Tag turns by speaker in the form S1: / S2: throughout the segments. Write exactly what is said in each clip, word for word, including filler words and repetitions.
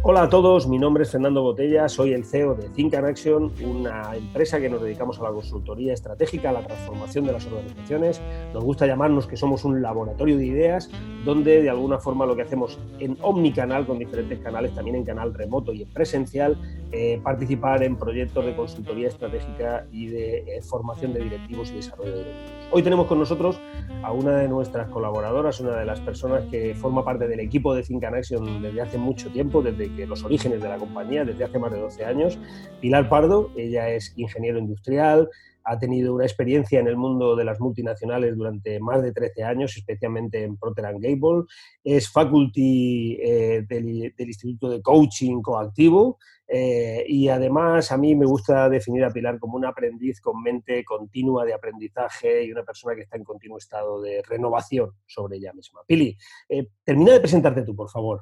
S1: Hola a todos, mi nombre es Fernando Botella, soy el C E O de Think and Action, una empresa que nos dedicamos a la consultoría estratégica, a la transformación de las organizaciones. Nos gusta llamarnos que somos un laboratorio de ideas, donde de alguna forma lo que hacemos en omnicanal, con diferentes canales, también en canal remoto y en presencial, eh, participar en proyectos de consultoría estratégica y de eh, formación de directivos y desarrollo de directivos. Hoy tenemos con nosotros a una de nuestras colaboradoras, una de las personas que forma parte del equipo de Think and Action desde hace mucho tiempo, desde que los orígenes de la compañía, desde hace más de doce años. Pilar Pardo, ella es ingeniero industrial, ha tenido una experiencia en el mundo de las multinacionales durante más de trece años, especialmente en Procter and Gamble, es faculty eh, del, del Instituto de Coaching Coactivo, eh, y además a mí me gusta definir a Pilar como un aprendiz con mente continua de aprendizaje y una persona que está en continuo estado de renovación sobre ella misma. Pili, eh, termina de presentarte tú, por favor.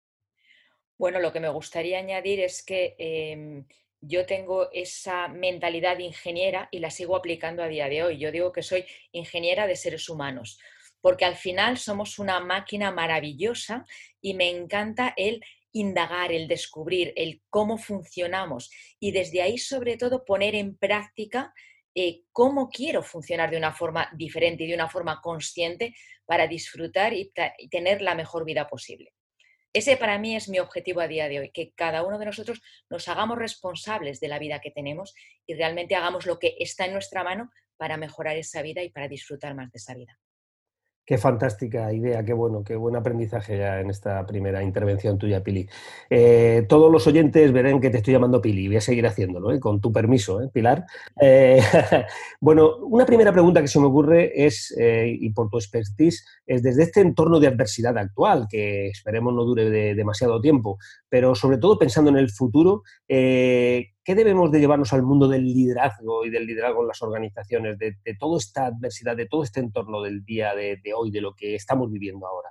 S2: Bueno, lo que me gustaría añadir es que eh, yo tengo esa mentalidad de ingeniera y la sigo aplicando a día de hoy. Yo digo que soy ingeniera de seres humanos, porque al final somos una máquina maravillosa y me encanta el indagar, el descubrir, el cómo funcionamos y desde ahí sobre todo poner en práctica eh, cómo quiero funcionar de una forma diferente y de una forma consciente para disfrutar y, y tener la mejor vida posible. Ese para mí es mi objetivo a día de hoy, que cada uno de nosotros nos hagamos responsables de la vida que tenemos y realmente hagamos lo que está en nuestra mano para mejorar esa vida y para disfrutar más de esa vida.
S1: Qué fantástica idea, qué bueno, qué buen aprendizaje ya en esta primera intervención tuya, Pili. Eh, todos los oyentes verán que te estoy llamando Pili, voy a seguir haciéndolo, ¿eh? Con tu permiso, ¿eh, Pilar? Eh, bueno, una primera pregunta que se me ocurre es, eh, y por tu expertise, es desde este entorno de adversidad actual, que esperemos no dure de, demasiado tiempo, pero sobre todo pensando en el futuro, eh, ¿qué debemos de llevarnos al mundo del liderazgo y del liderazgo en las organizaciones, de, de toda esta adversidad, de todo este entorno del día de, de hoy, de lo que estamos viviendo ahora?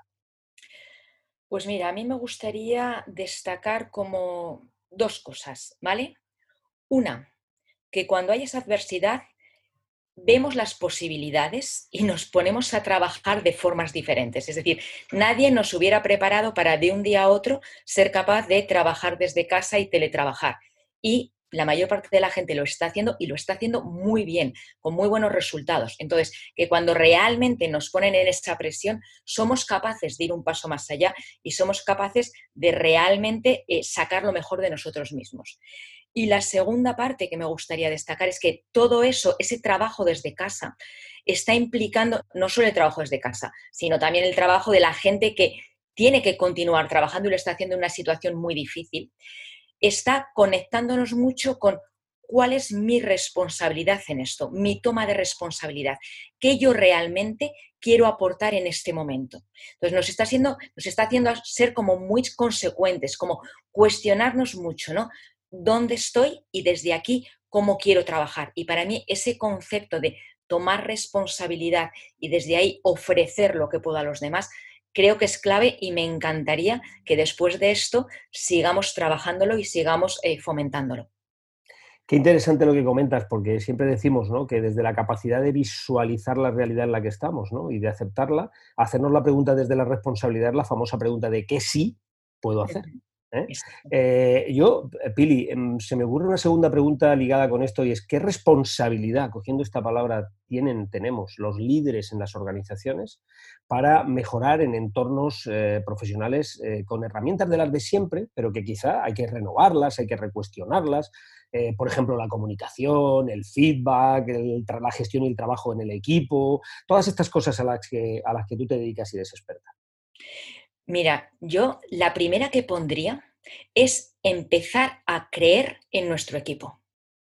S2: Pues mira, a mí me gustaría destacar como dos cosas, ¿vale? Una, que cuando hay esa adversidad vemos las posibilidades y nos ponemos a trabajar de formas diferentes. Es decir, nadie nos hubiera preparado para de un día a otro ser capaz de trabajar desde casa y teletrabajar. Y la mayor parte de la gente lo está haciendo y lo está haciendo muy bien, con muy buenos resultados. Entonces, que cuando realmente nos ponen en esa presión, somos capaces de ir un paso más allá y somos capaces de realmente eh, sacar lo mejor de nosotros mismos. Y la segunda parte que me gustaría destacar es que todo eso, ese trabajo desde casa, está implicando no solo el trabajo desde casa, sino también el trabajo de la gente que tiene que continuar trabajando y lo está haciendo en una situación muy difícil. Está conectándonos mucho con cuál es mi responsabilidad en esto, mi toma de responsabilidad, qué yo realmente quiero aportar en este momento. Entonces nos está haciendo, nos está haciendo ser como muy consecuentes, como cuestionarnos mucho, ¿no? ¿Dónde estoy y desde aquí cómo quiero trabajar? Y para mí ese concepto de tomar responsabilidad y desde ahí ofrecer lo que puedo a los demás, creo que es clave y me encantaría que después de esto sigamos trabajándolo y sigamos eh, fomentándolo.
S1: Qué interesante lo que comentas, porque siempre decimos, ¿no?, que desde la capacidad de visualizar la realidad en la que estamos, ¿no?, y de aceptarla, hacernos la pregunta desde la responsabilidad, la famosa pregunta de ¿qué sí puedo hacer? ¿Eh?
S2: Exacto.
S1: Eh, yo, Pili, se me ocurre una segunda pregunta ligada con esto y es ¿qué responsabilidad, cogiendo esta palabra, tienen, tenemos los líderes en las organizaciones para mejorar en entornos eh, profesionales eh, con herramientas de las de siempre, pero que quizá hay que renovarlas, hay que recuestionarlas? Eh, por ejemplo, la comunicación, el feedback, el, la gestión y el trabajo en el equipo, todas estas cosas a las que, a las que tú te dedicas y eres experta.
S2: Mira, yo la primera que pondría es empezar a creer en nuestro equipo,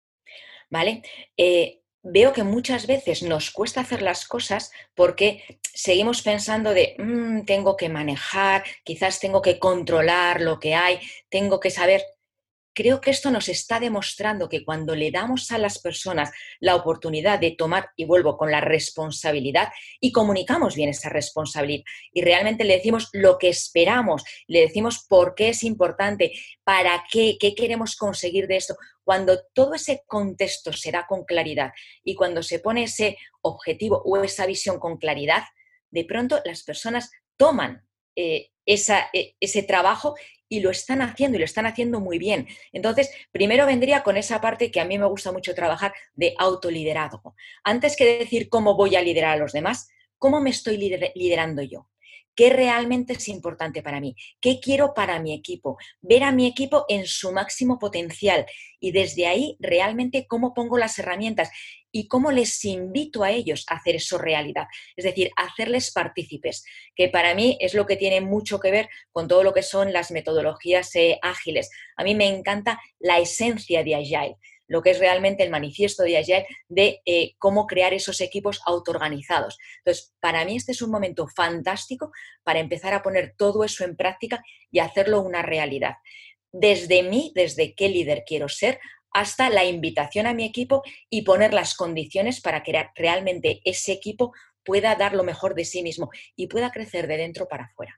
S2: ¿vale? Eh, veo que muchas veces nos cuesta hacer las cosas porque seguimos pensando de mmm, tengo que manejar, quizás tengo que controlar lo que hay, tengo que saber. Creo que esto nos está demostrando que cuando le damos a las personas la oportunidad de tomar, y vuelvo con la responsabilidad, y comunicamos bien esa responsabilidad, y realmente le decimos lo que esperamos, le decimos por qué es importante, para qué, qué queremos conseguir de esto, cuando todo ese contexto se da con claridad y cuando se pone ese objetivo o esa visión con claridad, de pronto las personas toman eh, esa, eh, ese trabajo y lo están haciendo y lo están haciendo muy bien. Entonces, primero vendría con esa parte que a mí me gusta mucho trabajar de autoliderazgo. Antes que decir cómo voy a liderar a los demás, ¿cómo me estoy liderando yo? ¿Qué realmente es importante para mí? ¿Qué quiero para mi equipo? Ver a mi equipo en su máximo potencial y desde ahí realmente cómo pongo las herramientas y cómo les invito a ellos a hacer eso realidad. Es decir, hacerles partícipes, que para mí es lo que tiene mucho que ver con todo lo que son las metodologías eh, ágiles. A mí me encanta la esencia de Agile, lo que es realmente el manifiesto de Agile de eh, cómo crear esos equipos autoorganizados. Entonces, para mí este es un momento fantástico para empezar a poner todo eso en práctica y hacerlo una realidad. Desde mí, desde qué líder quiero ser, hasta la invitación a mi equipo y poner las condiciones para que realmente ese equipo pueda dar lo mejor de sí mismo y pueda crecer de dentro para afuera.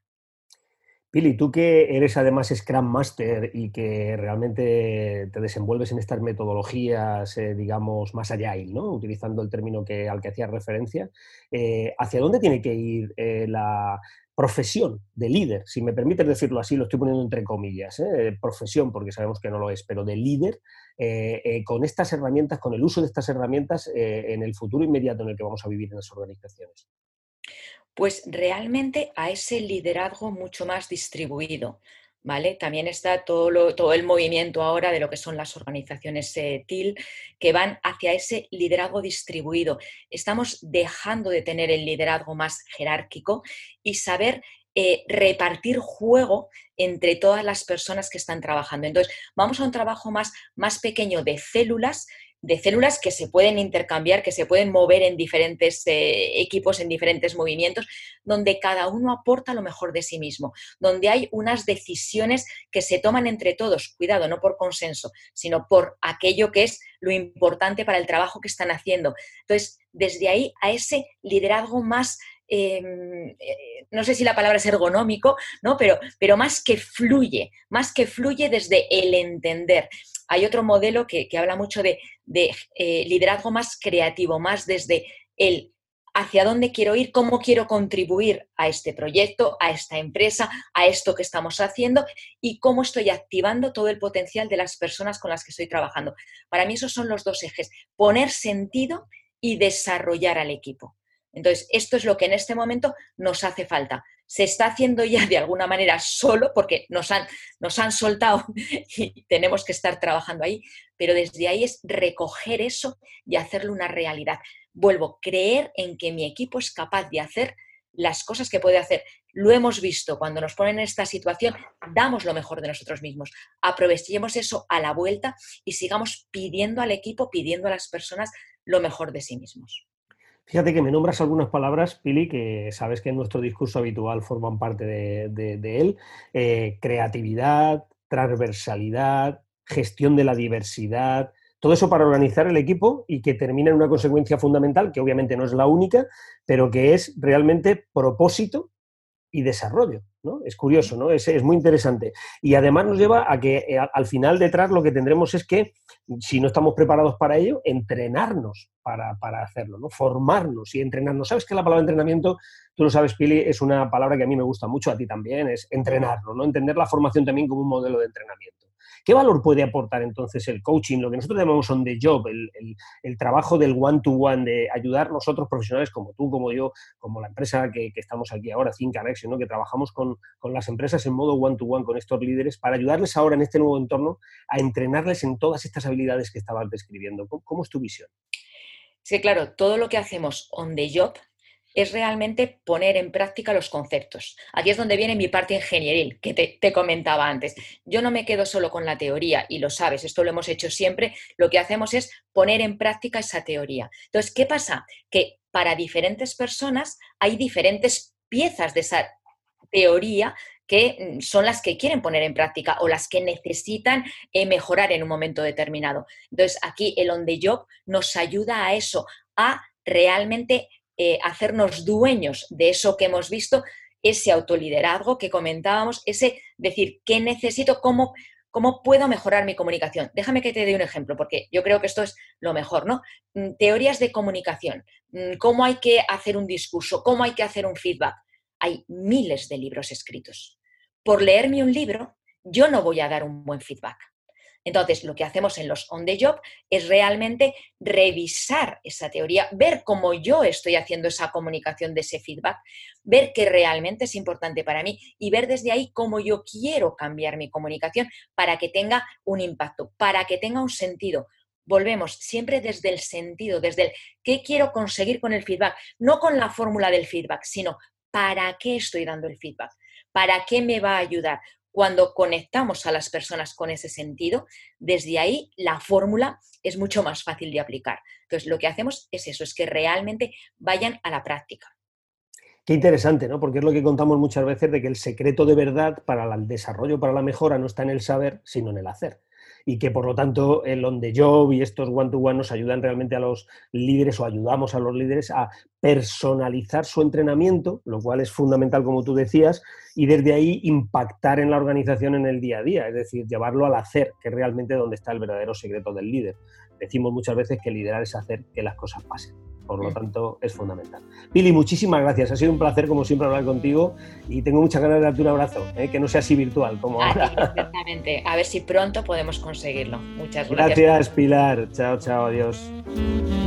S1: Pili, tú que eres además Scrum Master y que realmente te desenvuelves en estas metodologías, eh, digamos, más agile, ¿no? Utilizando el término que, al que hacías referencia, eh, ¿hacia dónde tiene que ir eh, la profesión de líder? Si me permites decirlo así, lo estoy poniendo entre comillas, ¿eh? Profesión, porque sabemos que no lo es, pero de líder, eh, eh, con estas herramientas, con el uso de estas herramientas eh, en el futuro inmediato en el que vamos a vivir en las organizaciones.
S2: Pues realmente a ese liderazgo mucho más distribuido, ¿vale? También está todo, lo, todo el movimiento ahora de lo que son las organizaciones eh, T I L, que van hacia ese liderazgo distribuido. Estamos dejando de tener el liderazgo más jerárquico y saber eh, repartir juego entre todas las personas que están trabajando. Entonces, vamos a un trabajo más, más pequeño de células, de células que se pueden intercambiar, que se pueden mover en diferentes eh, equipos, en diferentes movimientos, donde cada uno aporta lo mejor de sí mismo, donde hay unas decisiones que se toman entre todos, cuidado, no por consenso, sino por aquello que es lo importante para el trabajo que están haciendo. Entonces, desde ahí a ese liderazgo más, eh, eh, no sé si la palabra es ergonómico, ¿no? pero, pero más que fluye, más que fluye desde el entender. Hay otro modelo que, que habla mucho de, de eh, liderazgo más creativo, más desde el hacia dónde quiero ir, cómo quiero contribuir a este proyecto, a esta empresa, a esto que estamos haciendo y cómo estoy activando todo el potencial de las personas con las que estoy trabajando. Para mí esos son los dos ejes, poner sentido y desarrollar al equipo. Entonces, esto es lo que en este momento nos hace falta. Se está haciendo ya de alguna manera solo porque nos han, nos han soltado y tenemos que estar trabajando ahí, pero desde ahí es recoger eso y hacerlo una realidad. Vuelvo, creer en que mi equipo es capaz de hacer las cosas que puede hacer. Lo hemos visto, cuando nos ponen en esta situación, damos lo mejor de nosotros mismos. Aprovechemos eso a la vuelta y sigamos pidiendo al equipo, pidiendo a las personas lo mejor de sí mismos.
S1: Fíjate que me nombras algunas palabras, Pili, que sabes que en nuestro discurso habitual forman parte de, de, de él. Eh, creatividad, transversalidad, gestión de la diversidad, todo eso para organizar el equipo y que termine en una consecuencia fundamental, que obviamente no es la única, pero que es realmente propósito y desarrollo, ¿no? Es curioso, ¿no? Es, es muy interesante. Y además nos lleva a que eh, al final detrás lo que tendremos es que, si no estamos preparados para ello, entrenarnos para, para hacerlo, ¿no? Formarnos y entrenarnos. ¿Sabes que la palabra entrenamiento, tú lo sabes, Pili, es una palabra que a mí me gusta mucho, a ti también, es entrenarnos, ¿no? Entender la formación también como un modelo de entrenamiento. ¿Qué valor puede aportar entonces el coaching, lo que nosotros llamamos on the job, el, el, el trabajo del one-to-one, de ayudar nosotros profesionales como tú, como yo, como la empresa que, que estamos aquí ahora, Think Connection, ¿no? Que trabajamos con, con las empresas en modo one-to-one con estos líderes para ayudarles ahora en este nuevo entorno a entrenarles en todas estas habilidades que estabas describiendo? ¿Cómo, cómo es tu visión?
S2: Sí, claro, todo lo que hacemos on the job es realmente poner en práctica los conceptos. Aquí es donde viene mi parte ingenieril, que te, te comentaba antes. Yo no me quedo solo con la teoría, y lo sabes, esto lo hemos hecho siempre, lo que hacemos es poner en práctica esa teoría. Entonces, ¿qué pasa? Que para diferentes personas hay diferentes piezas de esa teoría que son las que quieren poner en práctica o las que necesitan eh, mejorar en un momento determinado. Entonces, aquí el on the job nos ayuda a eso, a realmente eh, hacernos dueños de eso que hemos visto, ese autoliderazgo que comentábamos, ese decir, ¿qué necesito? ¿Cómo, cómo puedo mejorar mi comunicación? Déjame que te dé un ejemplo, porque yo creo que esto es lo mejor, ¿no? Teorías de comunicación, cómo hay que hacer un discurso, cómo hay que hacer un feedback. Hay miles de libros escritos. Por leerme un libro, yo no voy a dar un buen feedback. Entonces, lo que hacemos en los on the job es realmente revisar esa teoría, ver cómo yo estoy haciendo esa comunicación de ese feedback, ver que realmente es importante para mí y ver desde ahí cómo yo quiero cambiar mi comunicación para que tenga un impacto, para que tenga un sentido. Volvemos siempre desde el sentido, desde el qué quiero conseguir con el feedback, no con la fórmula del feedback, sino para qué estoy dando el feedback, para qué me va a ayudar. Cuando conectamos a las personas con ese sentido, desde ahí la fórmula es mucho más fácil de aplicar. Entonces, lo que hacemos es eso, es que realmente vayan a la práctica.
S1: Qué interesante, ¿no? Porque es lo que contamos muchas veces de que el secreto de verdad para el desarrollo, para la mejora, no está en el saber, sino en el hacer. Y que, por lo tanto, el on the job y estos one-to-one nos ayudan realmente a los líderes o ayudamos a los líderes a personalizar su entrenamiento, lo cual es fundamental, como tú decías, y desde ahí impactar en la organización en el día a día, es decir, llevarlo al hacer, que es realmente donde está el verdadero secreto del líder. Decimos muchas veces que liderar es hacer que las cosas pasen. Por lo tanto, es fundamental. Pili, muchísimas gracias. Ha sido un placer, como siempre, hablar contigo y tengo muchas ganas de darte un abrazo, ¿eh? Que no sea así virtual como
S2: a
S1: ahora.
S2: ti, exactamente. A ver si pronto podemos conseguirlo. Muchas gracias.
S1: Gracias, Pilar. Chao, chao, adiós.